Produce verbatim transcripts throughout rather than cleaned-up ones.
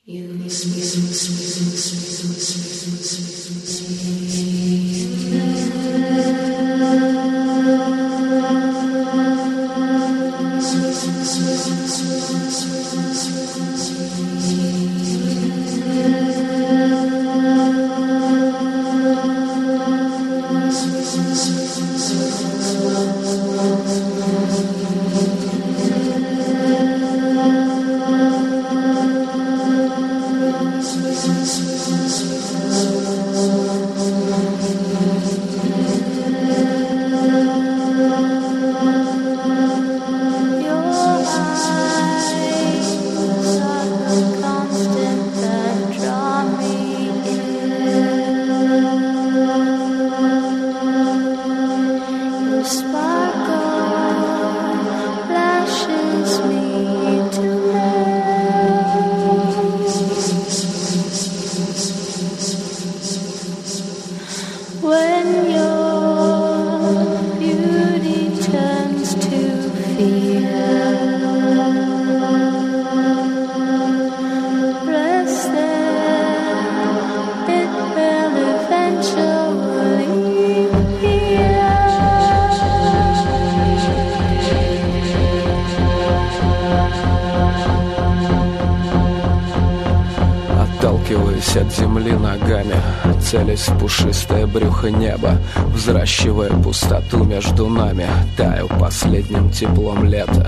От земли ногами, целясь в пушистое брюхо неба, взращивая пустоту между нами, таю последним теплом лета.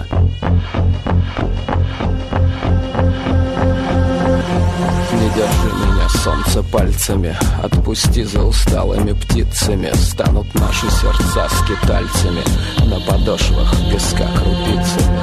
Не держи меня, солнце, пальцами, отпусти за усталыми птицами. Станут наши сердца скитальцами, на подошвах песка крупицами.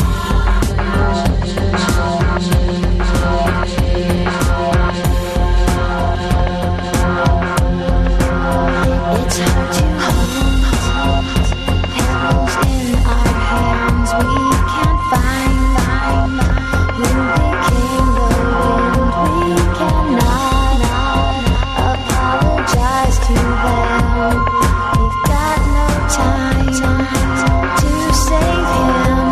It's hard to hold pebbles in our hands. We can't find who became the wind. We cannot apologize to them. We've got no time to save him.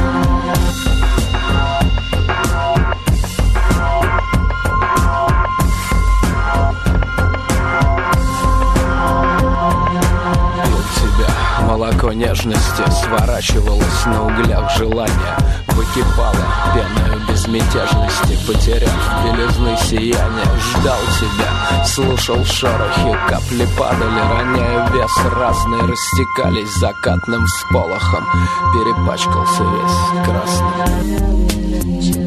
Молоко нежности сворачивалось на углях желания, выкипало пеною безмятежности, потеряв белизны сияния. Ждал тебя, слушал шорохи, капли падали, роняя вес. Разные растекались закатным всполохом, перепачкался весь красным.